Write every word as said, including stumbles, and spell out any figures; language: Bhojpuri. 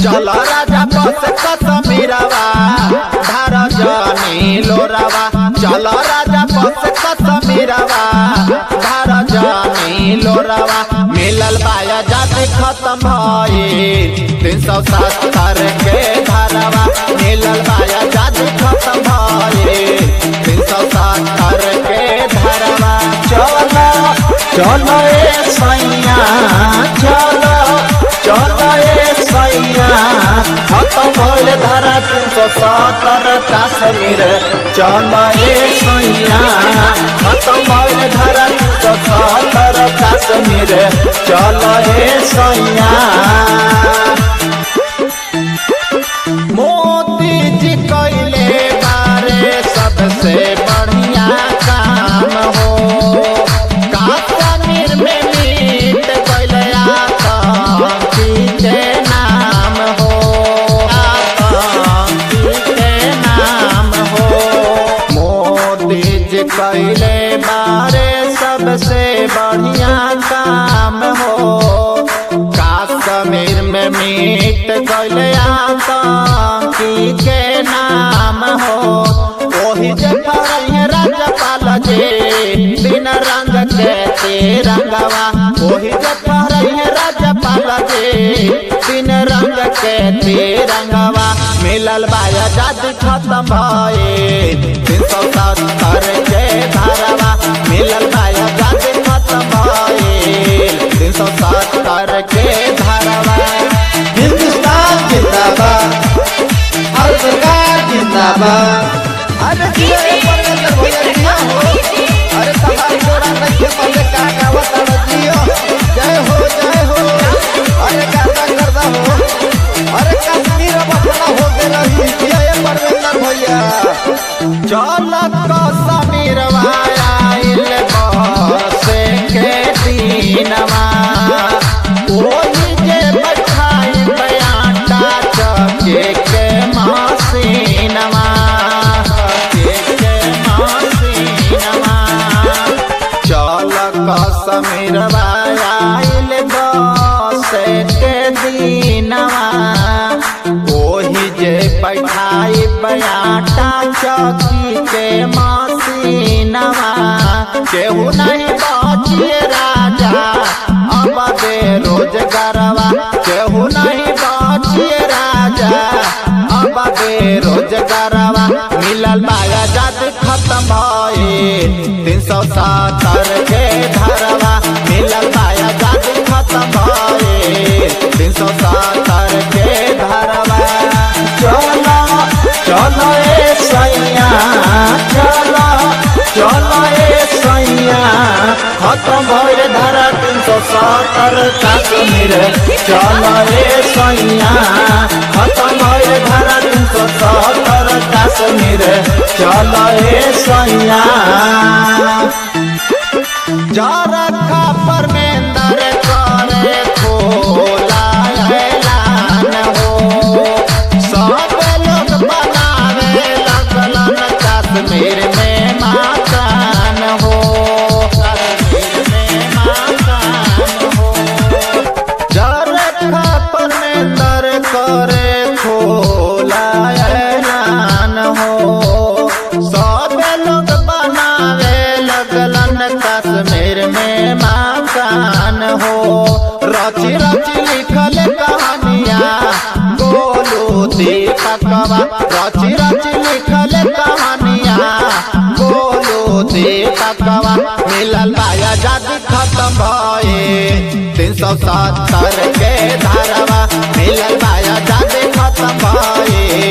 चल राजा बस कश्मीरवा धार जानी लोरावा चल राजा बस कश्मीरवा धार जानी लोरावा मिलल बाया जाति खत्म भइल तीन सौ सत्तर के धारावा मिलल बाया जाति खत्म भइल तीन सौ सत्तर के धारावा चलो चलो ए सैया चलो चलो ए सैया खत्म भइल धारा तीन सौ सत्तर कश्मीर चलो ए सैया खत्म भइल धारा तीन सौ सत्तर कश्मीर चलो ए सैया। मोदी जी कैले बारे सबसे बढ़िया काम हो कश्मीर में मीट कैले आतंकी के नाम हो आतंकी के नाम हो मोदी जी कैले बारे सबसे बढ़िया काम हो कश्मीर में मीट कैले आतंकी के नाम हो वही जगह राज्यपाल जी बिन रंग के तिरंगवा वही जगह राज्यपाल जी बिन रंग के तिरंगवा मिलल बाया जाति खत्म भइल तीन सौ सत्तर के धारावा मिलल बाया जाति खत्म भइल तीन सौ सत्तर के धारावा। हिंदुस्तान जिंदाबाद और सरकार जिंदाबाद। अरे जिया रे परमेंद्र भैया जिया हो अरे तुम्हारी जोड़ा नहीं पहले का गावत जियो जय हो जय हो अरे गाता करदा हो अरे कश्मीर अब अपना हो के रही जिया रे परमेंद्र भैया चल कश्मीर आइल बस के दिनवा ओही जे बैठाई बयाटा चके के मसीनवा कश्मीर आइल बस के दिनवा ओही जे बैठाई बयाटा चौकी के मसीनवा केहू नहीं बचिए राजा अब बेरोजगारवा केहू नहीं बचिए राजा अब बेरोजगारवा मिलल बाया जाति खत्म भइल तीन सौ सत्तर के धारावा मिलल बाया जाति खत्म भइल तीन सौ सत्तर के धारावा चलो चलो ए सैया चलो चलो ए सैया खत्म भइल धारा तीन सौ सत्तर कश्मीर चलो ए सैया खत्म भइल धारा तीन सौ सत्तर कश्मीर चलो ए सैया। जरखा परमेंद्र करे खोला ऐलान हो सब लोग बनावे लगलन कश्मीर में मकान हो कश्मीर में मकान हो जरखा परमेंद्र करे खोला ऐलान हो सब लोग बनावे लगलन कश्मीर में मकान हो रची रची लिखल कहानियाँ गोलू दीपकवा रची रची लिखल कहानियाँ गोलू दीपकवा मिलल बाया जाति खत्म भइल तीन सौ सत्तर के धारावा मिलल बाया जाति खत्म भइल